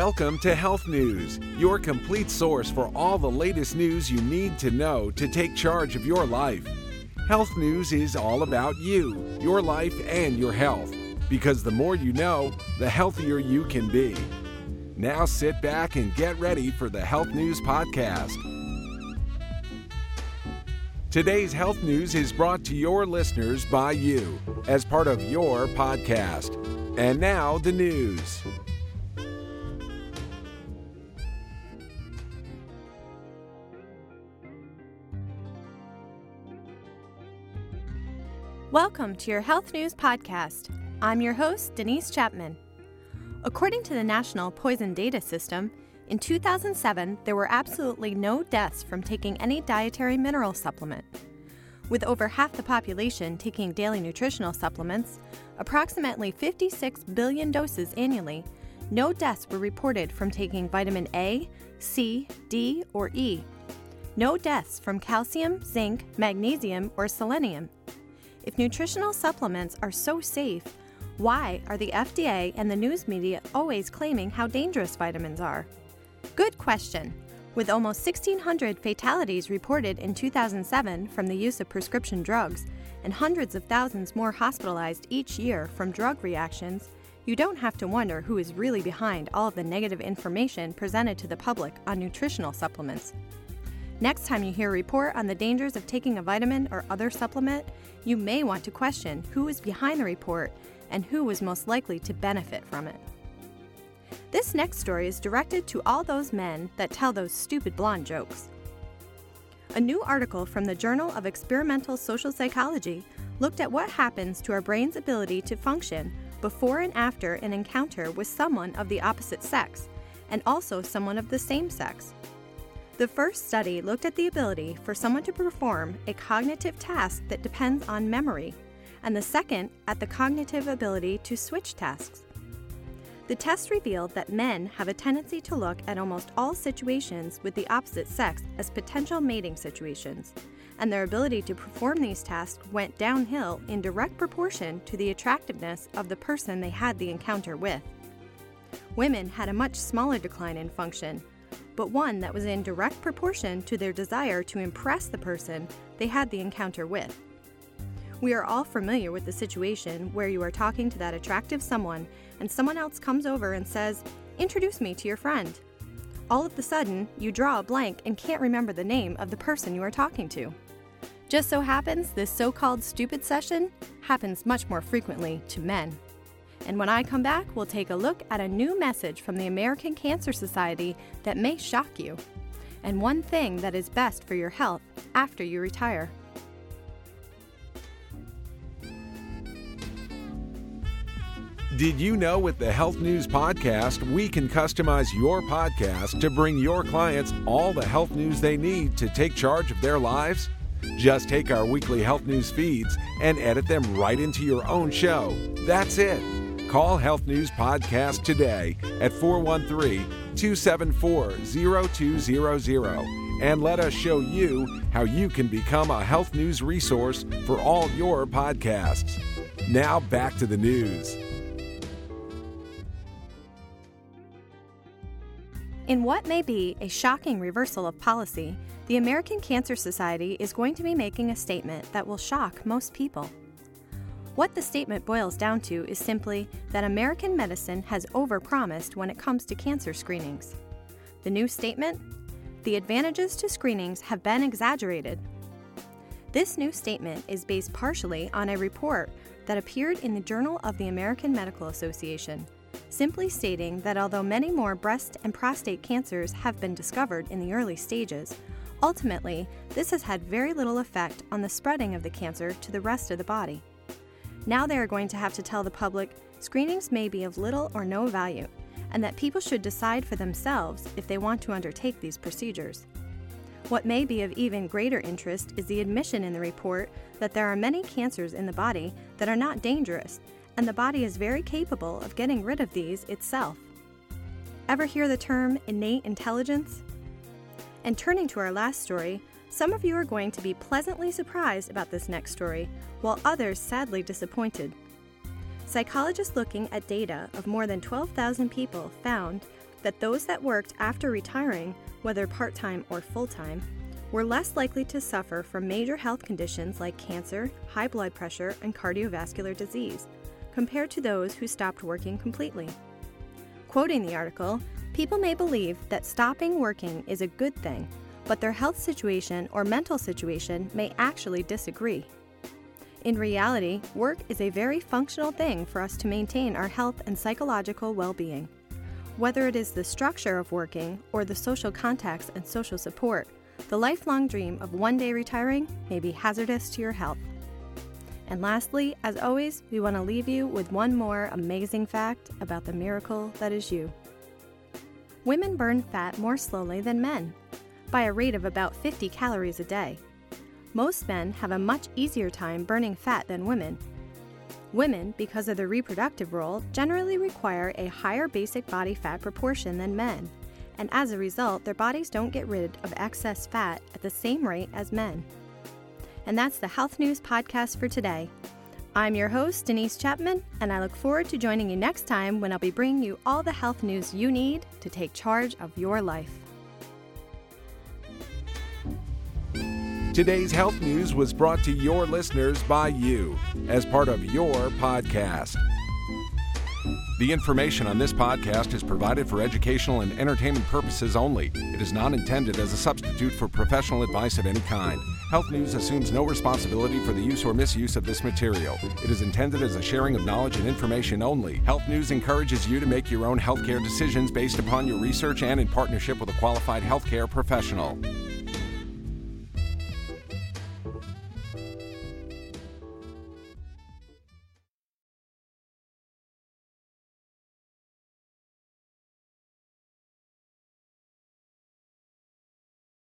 Welcome to Health News, your complete source for all the latest news you need to know to take charge of your life. Health News is all about you, your life, and your health, because the more you know, the healthier you can be. Now sit back and get ready for the Health News Podcast. Today's Health News is brought to your listeners by you as part of your podcast. And now the news. Welcome to your Health News Podcast. I'm your host, Denise Chapman. According to the National Poison Data System, in 2007, there were absolutely no deaths from taking any dietary mineral supplement. With over half the population taking daily nutritional supplements, approximately 56 billion doses annually, no deaths were reported from taking vitamin A, C, D, or E. No deaths from calcium, zinc, magnesium, or selenium. If nutritional supplements are so safe, why are the FDA and the news media always claiming how dangerous vitamins are? Good question. With almost 1,600 fatalities reported in 2007 from the use of prescription drugs and hundreds of thousands more hospitalized each year from drug reactions, you don't have to wonder who is really behind all of the negative information presented to the public on nutritional supplements. Next time you hear a report on the dangers of taking a vitamin or other supplement, you may want to question who is behind the report and who was most likely to benefit from it. This next story is directed to all those men that tell those stupid blonde jokes. A new article from the Journal of Experimental Social Psychology looked at what happens to our brain's ability to function before and after an encounter with someone of the opposite sex, and also someone of the same sex. The first study looked at the ability for someone to perform a cognitive task that depends on memory, and the second at the cognitive ability to switch tasks. The test revealed that men have a tendency to look at almost all situations with the opposite sex as potential mating situations, and their ability to perform these tasks went downhill in direct proportion to the attractiveness of the person they had the encounter with. Women had a much smaller decline in function, but one that was in direct proportion to their desire to impress the person they had the encounter with. We are all familiar with the situation where you are talking to that attractive someone and someone else comes over and says, "Introduce me to your friend." All of a sudden, you draw a blank and can't remember the name of the person you are talking to. Just so happens this so-called stupid session happens much more frequently to men. And when I come back, we'll take a look at a new message from the American Cancer Society that may shock you, and one thing that is best for your health after you retire. Did you know with the Health News Podcast, we can customize your podcast to bring your clients all the health news they need to take charge of their lives? Just take our weekly health news feeds and edit them right into your own show. That's it. Call Health News Podcast today at 413-274-0200 and let us show you how you can become a health news resource for all your podcasts. Now back to the news. In what may be a shocking reversal of policy, the American Cancer Society is going to be making a statement that will shock most people. What the statement boils down to is simply that American medicine has overpromised when it comes to cancer screenings. The new statement? The advantages to screenings have been exaggerated. This new statement is based partially on a report that appeared in the Journal of the American Medical Association, simply stating that although many more breast and prostate cancers have been discovered in the early stages, ultimately, this has had very little effect on the spreading of the cancer to the rest of the body. Now they are going to have to tell the public screenings may be of little or no value, and that people should decide for themselves if they want to undertake these procedures. What may be of even greater interest is the admission in the report that there are many cancers in the body that are not dangerous, and the body is very capable of getting rid of these itself. Ever hear the term innate intelligence? And turning to our last story, some of you are going to be pleasantly surprised about this next story, while others sadly disappointed. Psychologists looking at data of more than 12,000 people found that those that worked after retiring, whether part-time or full-time, were less likely to suffer from major health conditions like cancer, high blood pressure, and cardiovascular disease, compared to those who stopped working completely. Quoting the article, people may believe that stopping working is a good thing, but their health situation or mental situation may actually disagree. In reality, work is a very functional thing for us to maintain our health and psychological well-being. Whether it is the structure of working or the social contacts and social support, the lifelong dream of one day retiring may be hazardous to your health. And lastly, as always, we want to leave you with one more amazing fact about the miracle that is you. Women burn fat more slowly than men, by a rate of about 50 calories a day. Most men have a much easier time burning fat than women. Women, because of their reproductive role, generally require a higher basic body fat proportion than men, and as a result, their bodies don't get rid of excess fat at the same rate as men. And that's the Health News Podcast for today. I'm your host, Denise Chapman, and I look forward to joining you next time when I'll be bringing you all the health news you need to take charge of your life. Today's health news was brought to your listeners by you as part of your podcast. The information on this podcast is provided for educational and entertainment purposes only. It is not intended as a substitute for professional advice of any kind. Health News assumes no responsibility for the use or misuse of this material. It is intended as a sharing of knowledge and information only. Health News encourages you to make your own healthcare decisions based upon your research and in partnership with a qualified healthcare professional.